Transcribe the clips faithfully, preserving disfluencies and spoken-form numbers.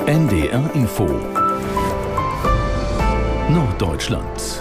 N D R Info Norddeutschland.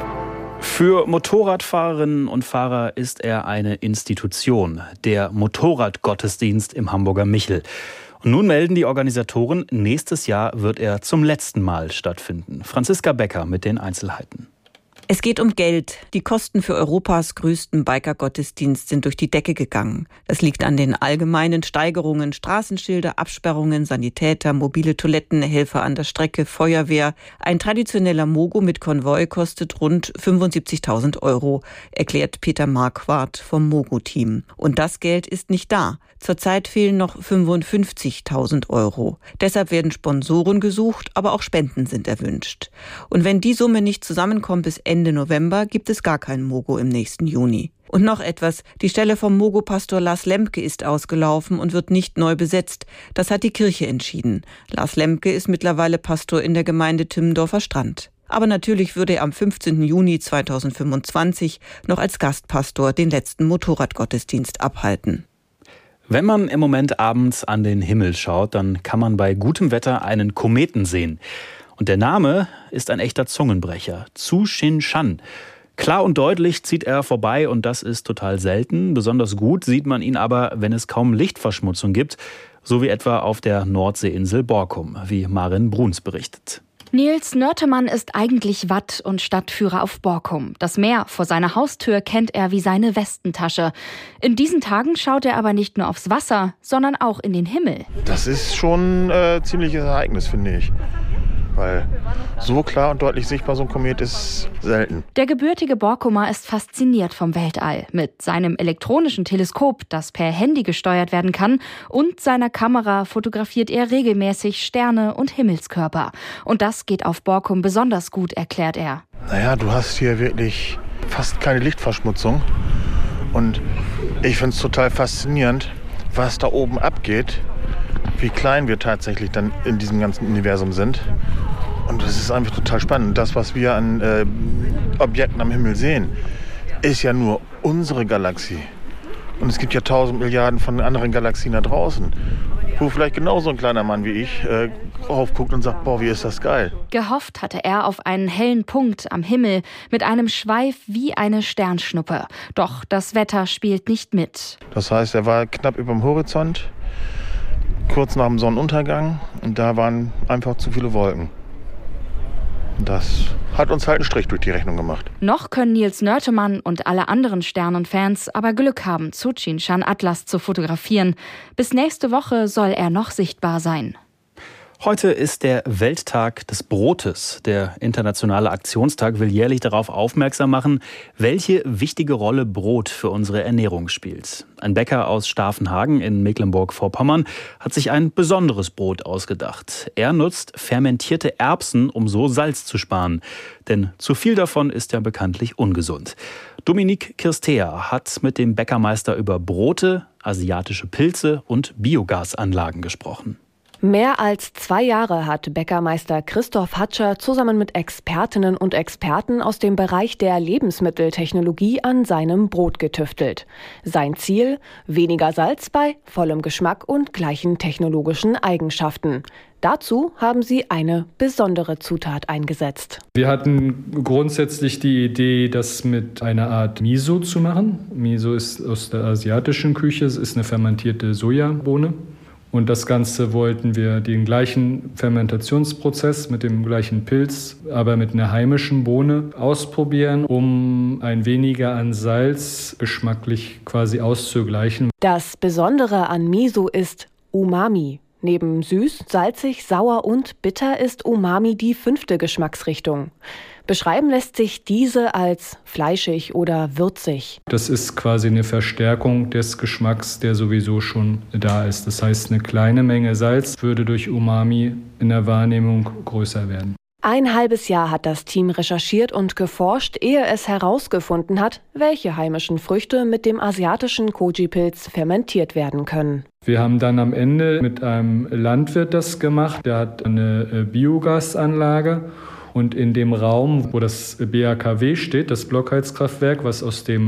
Für Motorradfahrerinnen und Fahrer ist er eine Institution, der Motorradgottesdienst im Hamburger Michel. Und nun melden die Organisatoren, nächstes Jahr wird er zum letzten Mal stattfinden. Franziska Becker mit den Einzelheiten. Es geht um Geld. Die Kosten für Europas größten Biker-Gottesdienst sind durch die Decke gegangen. Das liegt an den allgemeinen Steigerungen, Straßenschilder, Absperrungen, Sanitäter, mobile Toiletten, Helfer an der Strecke, Feuerwehr. Ein traditioneller Mogo mit Konvoi kostet rund fünfundsiebzigtausend Euro, erklärt Peter Marquardt vom Mogo-Team. Und das Geld ist nicht da. Zurzeit fehlen noch fünfundfünfzigtausend Euro. Deshalb werden Sponsoren gesucht, aber auch Spenden sind erwünscht. Und wenn die Summe nicht zusammenkommt bis Ende November, gibt es gar kein Mogo im nächsten Juni. Und noch etwas, die Stelle vom Mogo-Pastor Lars Lemke ist ausgelaufen und wird nicht neu besetzt. Das hat die Kirche entschieden. Lars Lemke ist mittlerweile Pastor in der Gemeinde Timmendorfer Strand. Aber natürlich würde er am fünfzehnten Juni zweitausendfünfundzwanzig noch als Gastpastor den letzten Motorradgottesdienst abhalten. Wenn man im Moment abends an den Himmel schaut, dann kann man bei gutem Wetter einen Kometen sehen. Und der Name ist ein echter Zungenbrecher, Tsu-Shin-Chan. Klar und deutlich zieht er vorbei und das ist total selten. Besonders gut sieht man ihn aber, wenn es kaum Lichtverschmutzung gibt, so wie etwa auf der Nordseeinsel Borkum, wie Maren Bruns berichtet. Nils Nörtemann ist eigentlich Watt- und Stadtführer auf Borkum. Das Meer vor seiner Haustür kennt er wie seine Westentasche. In diesen Tagen schaut er aber nicht nur aufs Wasser, sondern auch in den Himmel. Das ist schon ein äh, ziemliches Ereignis, finde ich. Weil so klar und deutlich sichtbar so ein Komet ist selten. Der gebürtige Borkumer ist fasziniert vom Weltall. Mit seinem elektronischen Teleskop, das per Handy gesteuert werden kann, und seiner Kamera fotografiert er regelmäßig Sterne und Himmelskörper. Und das geht auf Borkum besonders gut, erklärt er. Naja, du hast hier wirklich fast keine Lichtverschmutzung. Und ich finde es total faszinierend, was da oben abgeht. Wie klein wir tatsächlich dann in diesem ganzen Universum sind. Und das ist einfach total spannend. Das, was wir an äh, Objekten am Himmel sehen, ist ja nur unsere Galaxie. Und es gibt ja tausend Milliarden von anderen Galaxien da draußen, wo vielleicht genauso ein kleiner Mann wie ich äh, raufguckt und sagt, boah, wie ist das geil. Gehofft hatte er auf einen hellen Punkt am Himmel mit einem Schweif wie eine Sternschnuppe. Doch das Wetter spielt nicht mit. Das heißt, er war knapp über dem Horizont, kurz nach dem Sonnenuntergang, und da waren einfach zu viele Wolken. Das hat uns halt einen Strich durch die Rechnung gemacht. Noch können Nils Nörtemann und alle anderen Sternenfans aber Glück haben, Tsu-Shin-Chan Atlas zu fotografieren. Bis nächste Woche soll er noch sichtbar sein. Heute ist der Welttag des Brotes. Der internationale Aktionstag will jährlich darauf aufmerksam machen, welche wichtige Rolle Brot für unsere Ernährung spielt. Ein Bäcker aus Stavenhagen in Mecklenburg-Vorpommern hat sich ein besonderes Brot ausgedacht. Er nutzt fermentierte Erbsen, um so Salz zu sparen. Denn zu viel davon ist ja bekanntlich ungesund. Dominique Kirstea hat mit dem Bäckermeister über Brote, asiatische Pilze und Biogasanlagen gesprochen. Mehr als zwei Jahre hat Bäckermeister Christoph Hatscher zusammen mit Expertinnen und Experten aus dem Bereich der Lebensmitteltechnologie an seinem Brot getüftelt. Sein Ziel: weniger Salz bei vollem Geschmack und gleichen technologischen Eigenschaften. Dazu haben sie eine besondere Zutat eingesetzt. Wir hatten grundsätzlich die Idee, das mit einer Art Miso zu machen. Miso ist aus der asiatischen Küche, es ist eine fermentierte Sojabohne. Und das Ganze wollten wir den gleichen Fermentationsprozess mit dem gleichen Pilz, aber mit einer heimischen Bohne ausprobieren, um ein weniger an Salz geschmacklich quasi auszugleichen. Das Besondere an Miso ist Umami. Neben süß, salzig, sauer und bitter ist Umami die fünfte Geschmacksrichtung. Beschreiben lässt sich diese als fleischig oder würzig. Das ist quasi eine Verstärkung des Geschmacks, der sowieso schon da ist. Das heißt, eine kleine Menge Salz würde durch Umami in der Wahrnehmung größer werden. Ein halbes Jahr hat das Team recherchiert und geforscht, ehe es herausgefunden hat, welche heimischen Früchte mit dem asiatischen Koji-Pilz fermentiert werden können. Wir haben dann am Ende mit einem Landwirt das gemacht. Der hat eine Biogasanlage. Und in dem Raum, wo das B A K W steht, das Blockheizkraftwerk, was aus dem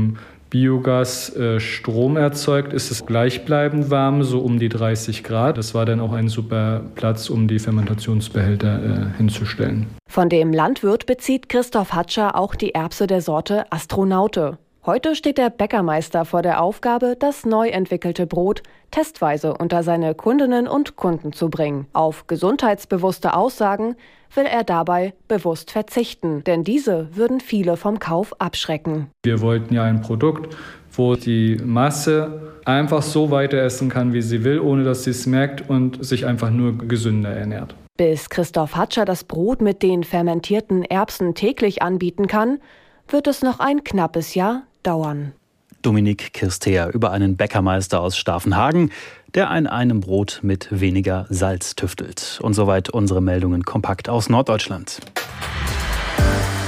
Biogas äh, Strom erzeugt, ist es gleichbleibend warm, so um die dreißig Grad. Das war dann auch ein super Platz, um die Fermentationsbehälter äh, hinzustellen. Von dem Landwirt bezieht Christoph Hatscher auch die Erbse der Sorte Astronaute. Heute steht der Bäckermeister vor der Aufgabe, das neu entwickelte Brot testweise unter seine Kundinnen und Kunden zu bringen. Auf gesundheitsbewusste Aussagen will er dabei bewusst verzichten, denn diese würden viele vom Kauf abschrecken. Wir wollten ja ein Produkt, wo die Masse einfach so weiter essen kann, wie sie will, ohne dass sie es merkt und sich einfach nur gesünder ernährt. Bis Christoph Hatscher das Brot mit den fermentierten Erbsen täglich anbieten kann, wird es noch ein knappes Jahr dauern. Dominique Kirstea über einen Bäckermeister aus Stavenhagen, der an einem Brot mit weniger Salz tüftelt. Und soweit unsere Meldungen kompakt aus Norddeutschland.